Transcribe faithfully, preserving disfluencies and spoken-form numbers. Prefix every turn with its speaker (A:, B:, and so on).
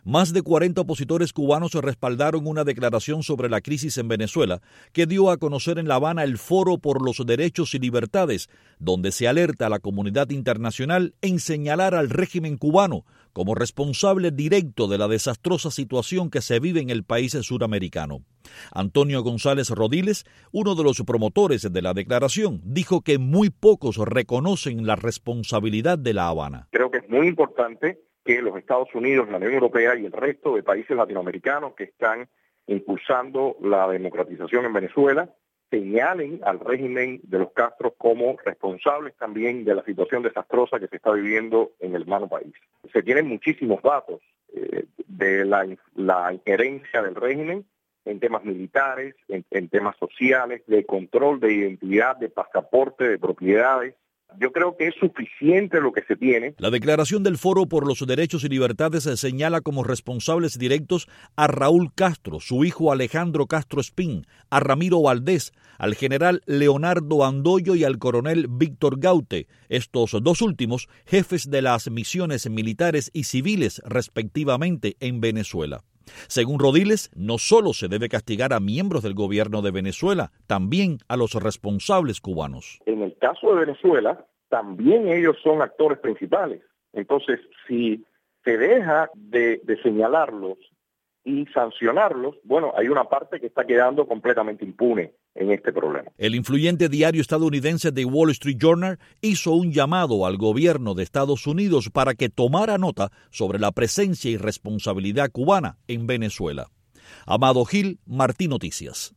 A: Más de cuarenta opositores cubanos respaldaron una declaración sobre la crisis en Venezuela que dio a conocer en La Habana el Foro por los Derechos y Libertades, donde se alerta a la comunidad internacional en señalar al régimen cubano como responsable directo de la desastrosa situación que se vive en el país suramericano. Antonio González Rodiles, uno de los promotores de la declaración, dijo que muy pocos reconocen la responsabilidad de La Habana.
B: Creo que es muy importante que los Estados Unidos, la Unión Europea y el resto de países latinoamericanos que están impulsando la democratización en Venezuela señalen al régimen de los Castro como responsables también de la situación desastrosa que se está viviendo en el hermano país. Se tienen muchísimos datos eh, de la, la injerencia del régimen en temas militares, en, en temas sociales, de control de identidad, de pasaporte, de propiedades. Yo creo que es suficiente lo que se tiene.
A: La declaración del Foro por los Derechos y Libertades señala como responsables directos a Raúl Castro, su hijo Alejandro Castro Espín, a Ramiro Valdés, al general Leonardo Andoyo y al coronel Víctor Gaute, estos dos últimos jefes de las misiones militares y civiles respectivamente en Venezuela. Según Rodiles, no solo se debe castigar a miembros del gobierno de Venezuela, también a los responsables cubanos.
B: En el caso de Venezuela, también ellos son actores principales. Entonces, si se deja de, de señalarlos y sancionarlos, bueno, hay una parte que está quedando completamente impune en este problema.
A: El influyente diario estadounidense The Wall Street Journal hizo un llamado al gobierno de Estados Unidos para que tomara nota sobre la presencia y responsabilidad cubana en Venezuela. Amado Gil, Martí Noticias.